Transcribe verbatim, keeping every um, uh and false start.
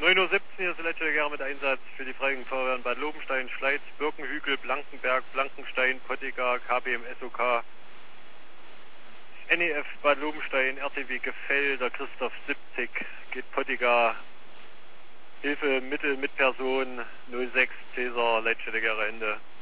neun Uhr siebzehn, hier ist der letzte Gare mit Einsatz für die Freiwilligen Feuerwehren Bad Lobenstein, Schleiz, Birkenhügel, Blankenberg, Blankenstein, Pottigar, K B M S O K, N E F Bad Lobenstein, R T W Gefell, der Christoph siebzig, geht Pottigar, Hilfe Mittel mit Person null sechs Cäsar, Leitstelle Gare Ende.